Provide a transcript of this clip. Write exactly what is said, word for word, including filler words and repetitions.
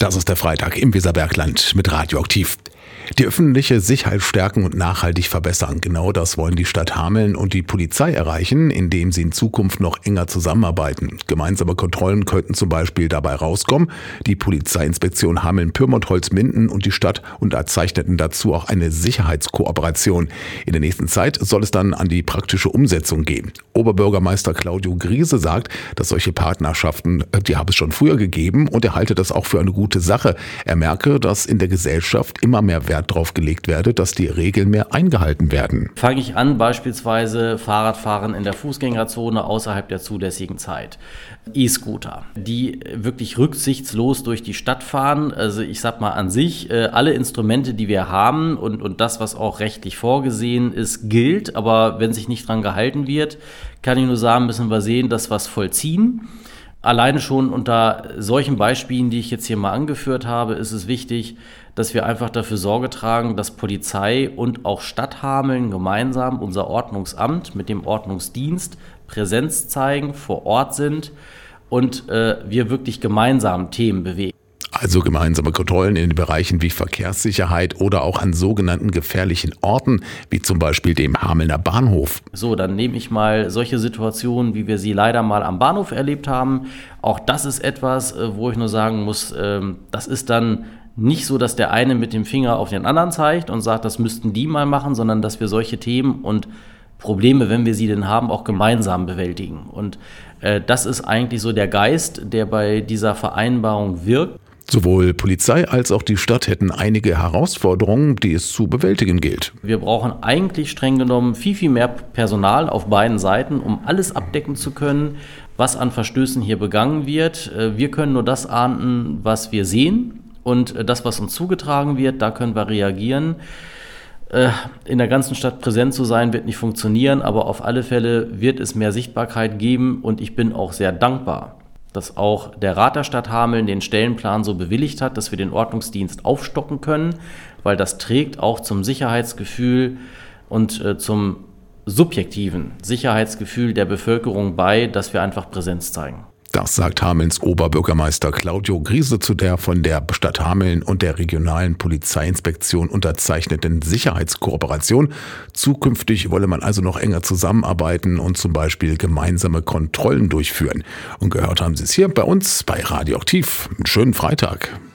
Das ist der Freitag im Weserbergland mit Radioaktiv. Die öffentliche Sicherheit stärken und nachhaltig verbessern. Genau das wollen die Stadt Hameln und die Polizei erreichen, indem sie in Zukunft noch enger zusammenarbeiten. Gemeinsame Kontrollen könnten zum Beispiel dabei rauskommen. Die Polizeiinspektion Hameln-Pyrmont-Holzminden und die Stadt unterzeichneten dazu auch eine Sicherheitskooperation. In der nächsten Zeit soll es dann an die praktische Umsetzung gehen. Oberbürgermeister Claudio Griese sagt, dass solche Partnerschaften, die habe es schon früher gegeben und er halte das auch für eine gute Sache. Er merke, dass in der Gesellschaft immer mehr Wert darauf gelegt werde, dass die Regeln mehr eingehalten werden. Fange ich an, beispielsweise Fahrradfahren in der Fußgängerzone außerhalb der zulässigen Zeit. E-Scooter, die wirklich rücksichtslos durch die Stadt fahren. Also ich sag mal an sich, alle Instrumente, die wir haben und, und das, was auch rechtlich vorgesehen ist, gilt. Aber wenn sich nicht dran gehalten wird, kann ich nur sagen, müssen wir sehen, dass wir es vollziehen. Alleine schon unter solchen Beispielen, die ich jetzt hier mal angeführt habe, ist es wichtig, dass wir einfach dafür Sorge tragen, dass Polizei und auch Stadt Hameln gemeinsam, unser Ordnungsamt mit dem Ordnungsdienst, Präsenz zeigen, vor Ort sind und äh, wir wirklich gemeinsam Themen bewegen. Also gemeinsame Kontrollen in den Bereichen wie Verkehrssicherheit oder auch an sogenannten gefährlichen Orten, wie zum Beispiel dem Hamelner Bahnhof. So, dann nehme ich mal solche Situationen, wie wir sie leider mal am Bahnhof erlebt haben. Auch das ist etwas, wo ich nur sagen muss, das ist dann nicht so, dass der eine mit dem Finger auf den anderen zeigt und sagt, das müssten die mal machen, sondern dass wir solche Themen und Probleme, wenn wir sie denn haben, auch gemeinsam bewältigen. Und äh, das ist eigentlich so der Geist, der bei dieser Vereinbarung wirkt. Sowohl Polizei als auch die Stadt hätten einige Herausforderungen, die es zu bewältigen gilt. Wir brauchen eigentlich streng genommen viel, viel mehr Personal auf beiden Seiten, um alles abdecken zu können, was an Verstößen hier begangen wird. Wir können nur das ahnden, was wir sehen, und das, was uns zugetragen wird, da können wir reagieren. In der ganzen Stadt präsent zu sein, wird nicht funktionieren, aber auf alle Fälle wird es mehr Sichtbarkeit geben und ich bin auch sehr dankbar, dass auch der Rat der Stadt Hameln den Stellenplan so bewilligt hat, dass wir den Ordnungsdienst aufstocken können, weil das trägt auch zum Sicherheitsgefühl und äh, zum subjektiven Sicherheitsgefühl der Bevölkerung bei, dass wir einfach Präsenz zeigen. Das sagt Hamelns Oberbürgermeister Claudio Griese zu der von der Stadt Hameln und der regionalen Polizeiinspektion unterzeichneten Sicherheitskooperation. Zukünftig wolle man also noch enger zusammenarbeiten und zum Beispiel gemeinsame Kontrollen durchführen. Und gehört haben Sie es hier bei uns bei Radioaktiv. Einen schönen Freitag.